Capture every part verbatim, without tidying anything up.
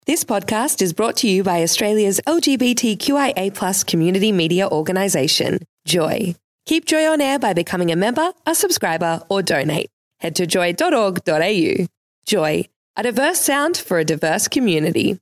This podcast is brought to you by Australia's L G B T Q I A plus community media organisation, Joy. Keep Joy on air by becoming a member, a subscriber or donate. Head to joy dot org dot a u. Joy, a diverse sound for a diverse community.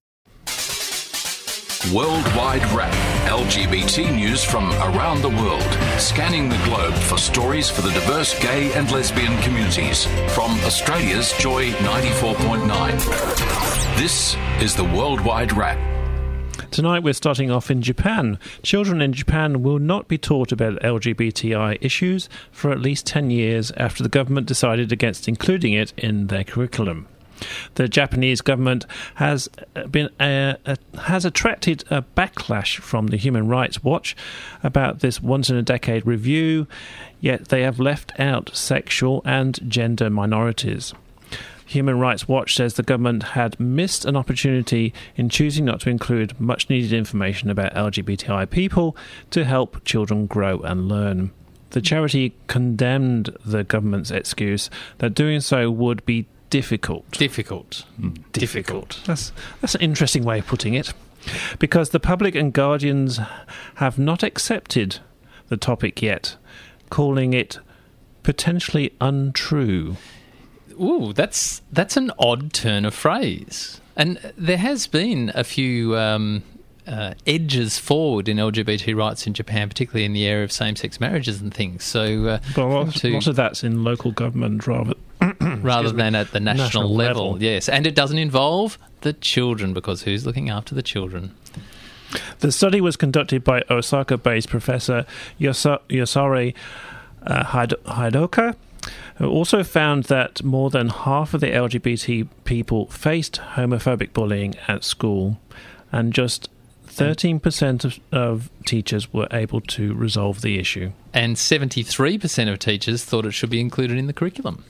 Worldwide Wrap, L G B T news from around the world, scanning the globe for stories for the diverse gay and lesbian communities. From Australia's Joy ninety-four point nine. This is the Worldwide Wrap. Tonight we're starting off in Japan. Children in Japan will not be taught about L G B T I issues for at least ten years after the government decided against including it in their curriculum. The Japanese government has been uh, uh, has attracted a backlash from the Human Rights Watch about this once-in-a-decade review, yet they have left out sexual and gender minorities. Human Rights Watch says the government had missed an opportunity in choosing not to include much-needed information about L G B T I people to help children grow and learn. The charity condemned the government's excuse that doing so would be difficult. Difficult. Mm. Difficult. That's, that's an interesting way of putting it. Because the public and guardians have not accepted the topic yet, calling it potentially untrue. Ooh, that's that's an odd turn of phrase. And there has been a few um, uh, edges forward in L G B T rights in Japan, particularly in the area of same-sex marriages and things. So, uh, but a lot, to, lot of that's in local government rather rather than at the national, national level. level. Yes, and it doesn't involve the children, because who's looking after the children? The study was conducted by Osaka-based Professor Yosa- Yosare uh, Hid- Hidoka, who also found that more than half of the L G B T people faced homophobic bullying at school, and just thirteen percent of, of teachers were able to resolve the issue. And seventy-three percent of teachers thought it should be included in the curriculum.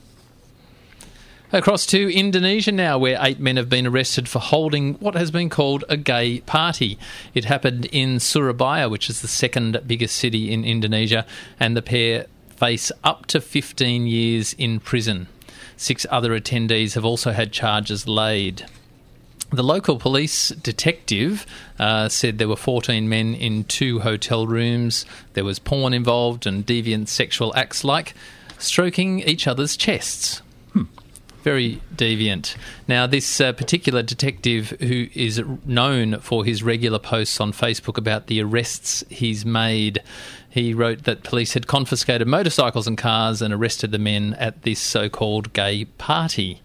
Across to Indonesia now, where eight men have been arrested for holding what has been called a gay party. It happened in Surabaya, which is the second biggest city in Indonesia, and the pair face up to fifteen years in prison. Six other attendees have also had charges laid. The local police detective uh, said there were fourteen men in two hotel rooms. There was porn involved and deviant sexual acts like stroking each other's chests. Hmm. Very deviant. Now, this uh, particular detective, who is known for his regular posts on Facebook about the arrests he's made, he wrote that police had confiscated motorcycles and cars and arrested the men at this so-called gay party.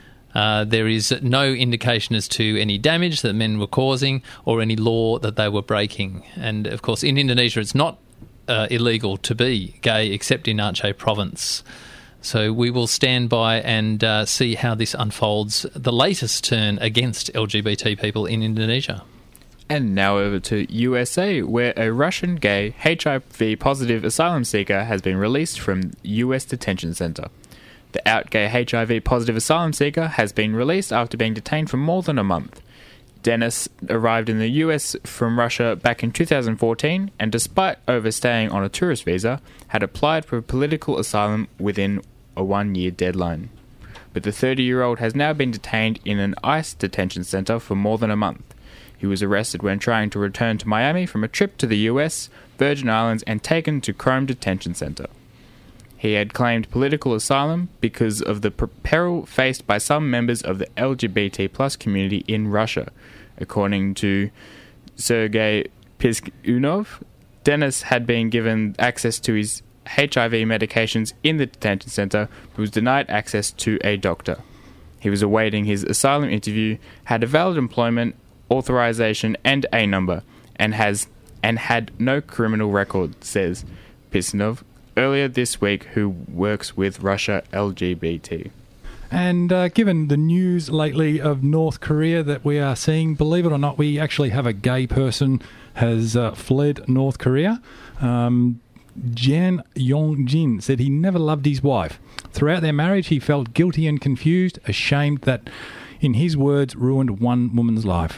Uh, there is no indication as to any damage that men were causing or any law that they were breaking. And, of course, in Indonesia it's not uh, illegal to be gay except in Aceh province. So we will stand by and uh, see how this unfolds, the latest turn against L G B T people in Indonesia. And now over to U S A, where a Russian gay H I V-positive asylum seeker has been released from U S detention center. The out gay H I V-positive asylum seeker has been released after being detained for more than a month. Dennis arrived in the U S from Russia back in two thousand fourteen, and despite overstaying on a tourist visa, had applied for political asylum within a one-year deadline. But the thirty-year-old has now been detained in an ICE detention center for more than a month. He was arrested when trying to return to Miami from a trip to the U S, Virgin Islands, and taken to Chrome Detention Center. He had claimed political asylum because of the peril faced by some members of the L G B T plus community in Russia. According to Sergei Piskunov, Dennis had been given access to his H I V medications in the detention center, but was denied access to a doctor. He was awaiting his asylum interview, had a valid employment authorization and A number, and has and had no criminal record, says Piskunov earlier this week, who works with Russia L G B T. And uh, given the news lately of North Korea that we are seeing, believe it or not, we actually have a gay person has uh, fled North Korea. Um, Jan Yong-jin said he never loved his wife. Throughout their marriage, he felt guilty and confused, ashamed that, in his words, ruined one woman's life.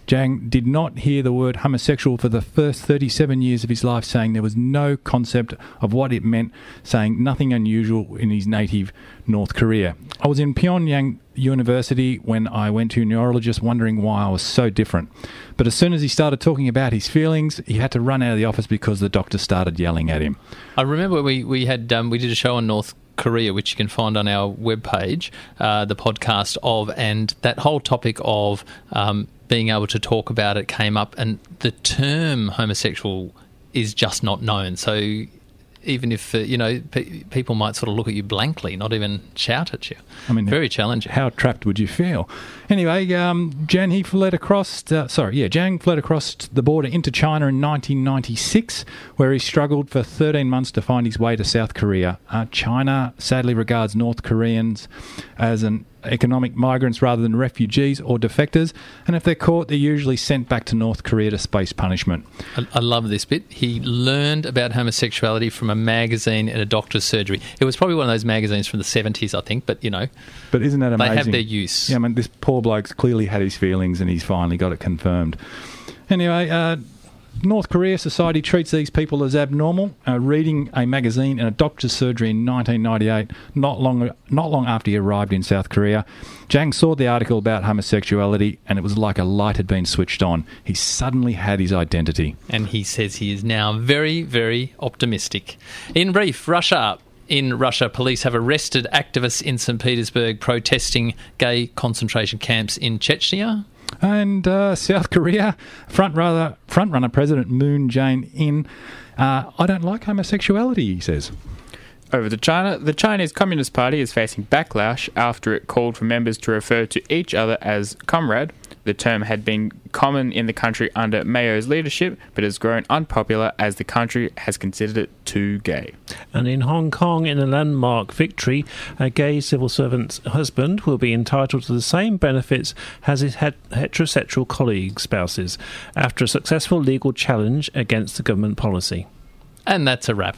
Zhang did not hear the word homosexual for the first thirty-seven years of his life, saying there was no concept of what it meant, saying nothing unusual in his native North Korea. I was in Pyongyang University when I went to a neurologist wondering why I was so different. But as soon as he started talking about his feelings, he had to run out of the office because the doctor started yelling at him. I remember we, we had um, we did a show on North Korea, which you can find on our webpage, uh, the podcast of, and that whole topic of um, being able to talk about it came up, and the term homosexual is just not known. So even if, uh, you know, pe- people might sort of look at you blankly, not even shout at you. I mean, very challenging. How trapped would you feel? Anyway, um, Zhang, he fled across, uh, sorry, yeah, Zhang fled across the border into China in nineteen ninety-six, where he struggled for thirteen months to find his way to South Korea. Uh, China sadly regards North Koreans as an economic migrants rather than refugees or defectors, and if they're caught, they're usually sent back to North Korea to face punishment. I, I love this bit. He learned about homosexuality from a magazine in a doctor's surgery. It was probably one of those magazines from the seventies, I think, but, you know, but isn't that amazing? They have their use. Yeah, I mean, this poor bloke's clearly had his feelings and he's finally got it confirmed. Anyway, uh, North Korea society treats these people as abnormal. Uh, reading a magazine in a doctor's surgery in nineteen ninety-eight, not long not long after he arrived in South Korea, Zhang saw the article about homosexuality and it was like a light had been switched on. He suddenly had his identity. And he says he is now very, very optimistic. In brief, Russia. In Russia, police have arrested activists in Saint Petersburg protesting gay concentration camps in Chechnya. And uh, South Korea, front runner, front runner President Moon Jae-in, uh, I don't like homosexuality, he says. Over to China, the Chinese Communist Party is facing backlash after it called for members to refer to each other as comrade. The term had been common in the country under Mao's leadership, but has grown unpopular as the country has considered it too gay. And in Hong Kong, in a landmark victory, a gay civil servant's husband will be entitled to the same benefits as his het- heterosexual colleague spouses after a successful legal challenge against the government policy. And that's a wrap.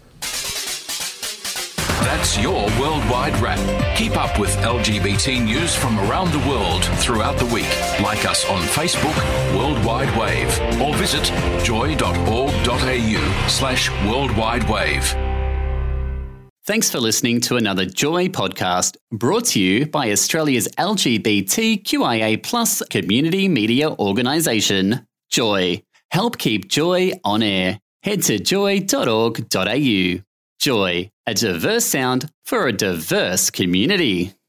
That's your Worldwide Wrap. Keep up with L G B T news from around the world throughout the week. Like us on Facebook, Worldwide Wave, or visit joy.org.au slash Worldwide Wave. Thanks for listening to another Joy podcast brought to you by Australia's L G B T Q I A plus community media organisation, Joy. Help keep Joy on air. Head to joy dot org dot a u. Joy, a diverse sound for a diverse community.